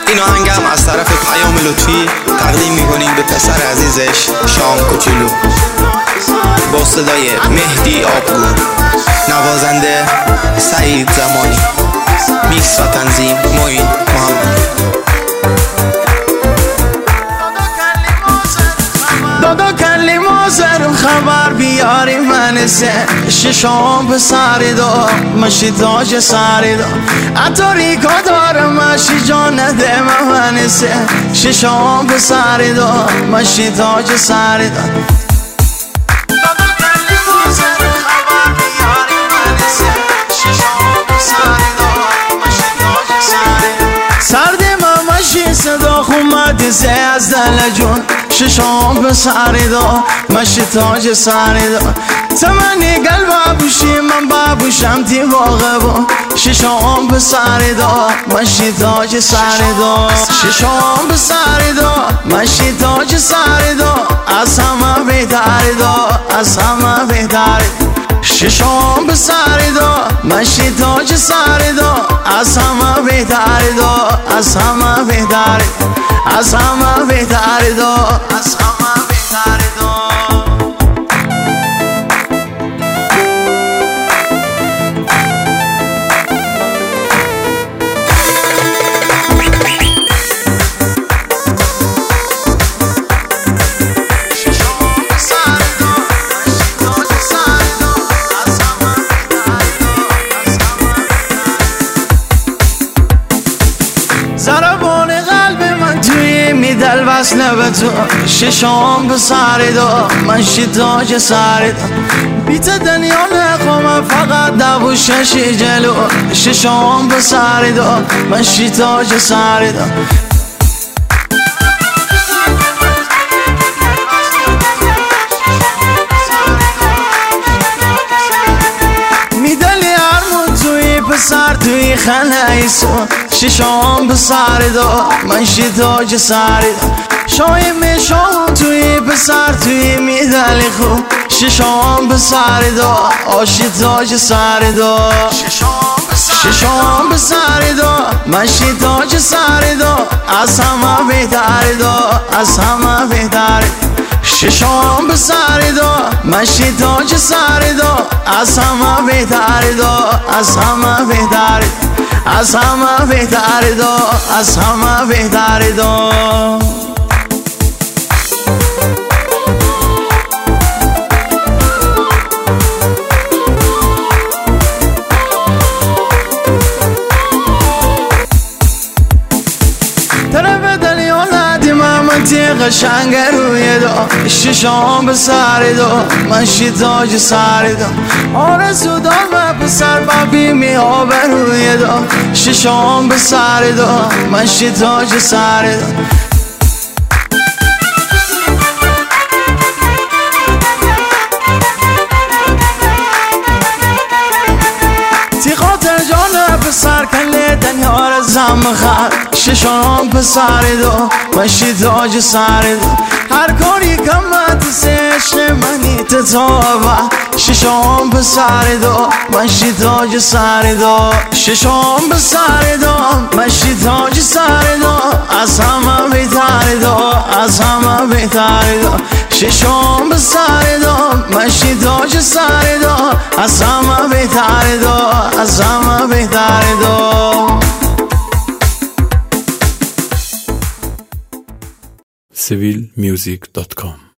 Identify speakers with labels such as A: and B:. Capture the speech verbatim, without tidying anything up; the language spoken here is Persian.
A: این آهنگم از طرف پیام لطفی تقدیم میکنیم به پسر عزیزش شام کوچولو با صدای مهدی آبگون، نوازنده سعید زمانی، میکس و تنظیم معین محمد.
B: دادا کلی مازر خبر بیاری من سه ششام به سری دا مشی تاج سری دا اتاری کا دارم مشی جان نده من سه ششام به سری دا مشی تاج سری دا دادا کلی مازر خبر بیاری من سه ششام به سری دا مشی تاج سری دا سرد ما مشی صدا خومد زه از دل جون ششام به سری دا مشی تاج سری دا تمنی قلب بوشی من بابوشم تی واقع با ششام به سری دا مشی تاج سری دا ششام به سری دا مشی تاج سری دا از همه بهتری دا از همه بهتری ششام به سری دا مشی تاج سری دا از همه بهتری دا از همه بهتری از همه بهتری دا از همه بهتری دا ضربان قلب من توی میدل وصله به تو ششام به سری دا مشی تاج سری دا بیت دنیا نخوام فقط دو ششی جلو ششام به سری دا مشی تاج سری دا پسر توی خانه ایسو ششام به سری دا مشی تاج سری دا شای میشام توی پسر توی میدلی خوب ششام به سری دا آشی تاج سری دا ششام به سری دا مشی تاج سری دا از همه بهتری دا از همه بهتری ششام به سری دا مشی تاج سری دا از همه بهتری دا از همه بهتری از همه بهتری دا از همه بهتری دا قشنگ روی دا ششام به سری دا مشی تاج سری دا آرزو دارم پسر ببی میاب روی دا ششام به سری دا مشی تاج سری دا پسر کله دنیا را زم خد ششام پسر دا مشی تاج سر دا هر کاری کمت سشت منی تتابه ششام پسر دا مشی تاج سر دا ششام پسر دا مشی تاج سر دا از همه بهتر دا از همه بهتر دا ششام پسر دا مشی تاج سر دا از همه بهتر دا از همه بهتر دا
C: سیویل میوزیک دات کام